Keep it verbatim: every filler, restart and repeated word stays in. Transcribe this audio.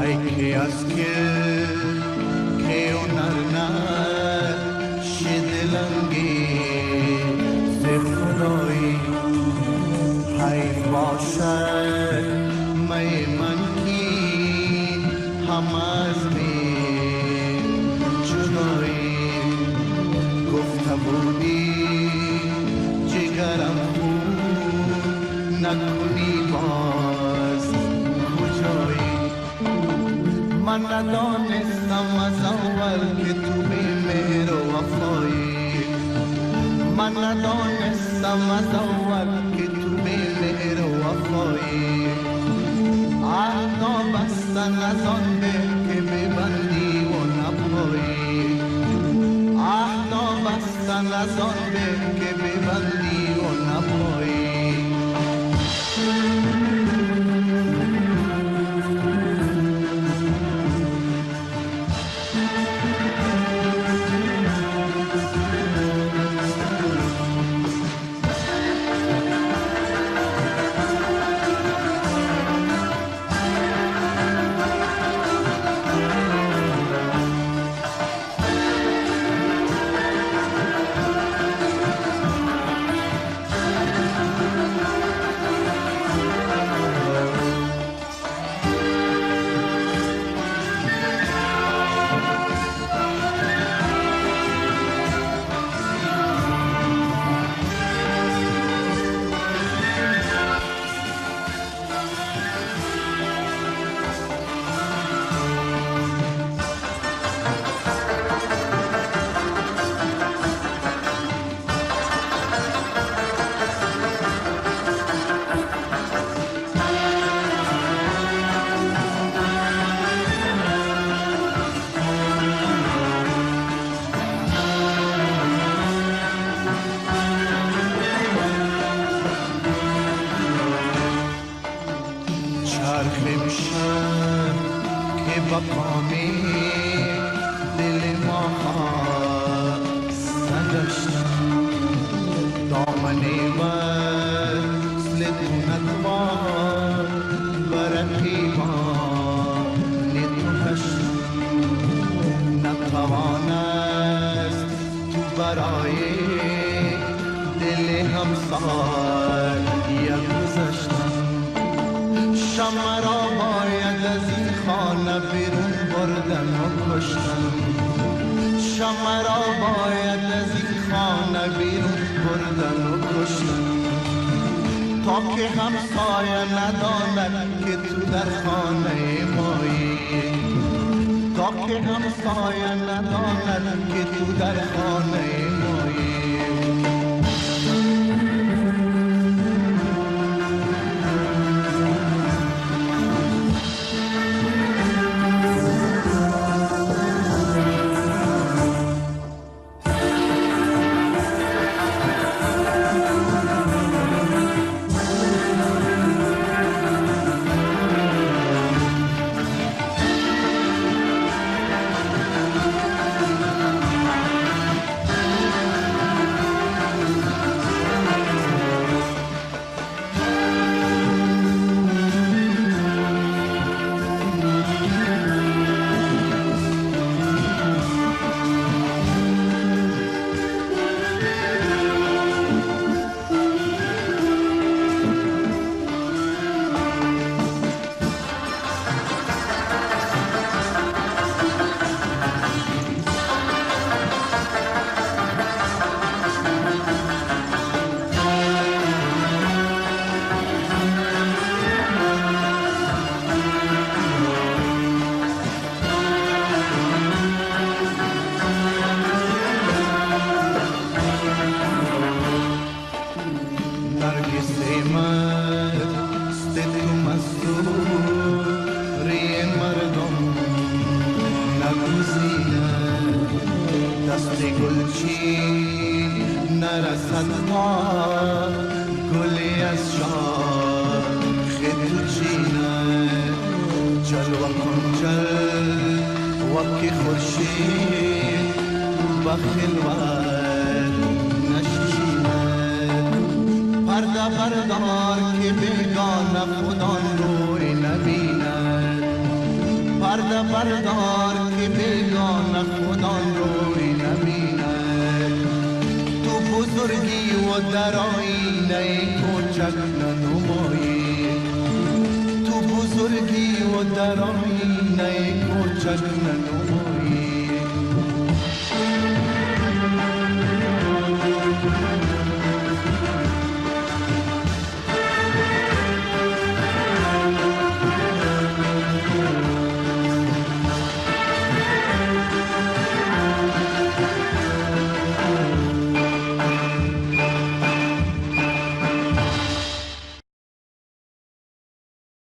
که از که که اونر نه شدلنگی زفرایی حیف باشد می من کی هم از می جدایی گفته بودی جگرم خون نکنی باز کجایی من ندانستم از اول که تو بی مهر و وفایی من ندانستم از اول که تو بی مهر و وفایی عهدا بستن از آن به که ببندی و نپایی عهدا بستن از آن به که ببندی و نپایی مقامی دل ما سگشتم دامنی وصل دونت ما برکی ما نتوشتم نتوانست تو برای دل همسار یک گذشتم شمع را باید از این خانه بیرون بردن و کشتن شمع را باید از این خانه بیرون بردن و کشتن تا که همسایه نداند که تو در خانه مایی تا که همسایه نداند که تو در خانه مایی دست گلچین نرسد ما گلی از شاخ دلچینه جلوه کن جل وکی خورشید بخلوت نشینه پرده بردار که بیگانه خودان روی نبیند پرده بردار که بیگانه خدا روی نبیند. تو بزرگی و در آینه کوچک ننمایی، تو بزرگی و در آینه کوچک ننمایی.